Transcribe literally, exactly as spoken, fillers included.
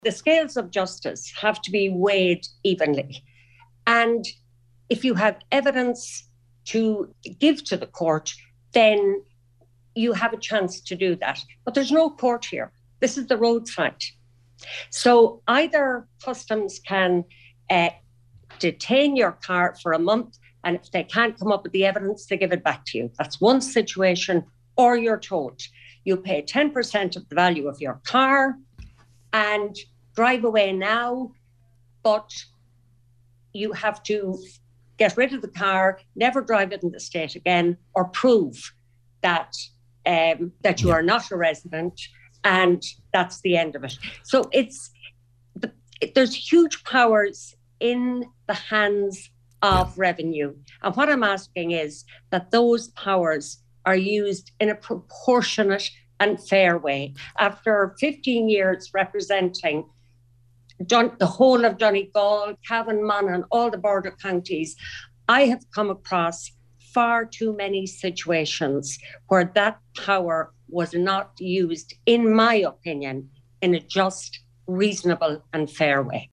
The scales of justice have to be weighed evenly. And if you have evidence to give to the court, then you have a chance to do that. But there's no court here. This is the roadside. So either customs can uh, detain your car for a month, and if they can't come up with the evidence, they give it back to you. That's one situation. Or you're told you pay ten percent of the value of your car and drive away now, but you have to get rid of the car, never drive it in the state again, or prove that um, that you yeah. are not a resident, and that's the end of it. So it's the, it, there's huge powers in the hands of yeah. revenue. And what I'm asking is that those powers are used in a proportionate and fair way. After fifteen years representing Dun- the whole of Donegal, Cavan, Monaghan, all the border counties, I have come across far too many situations where that power was not used, in my opinion, in a just, reasonable and fair way.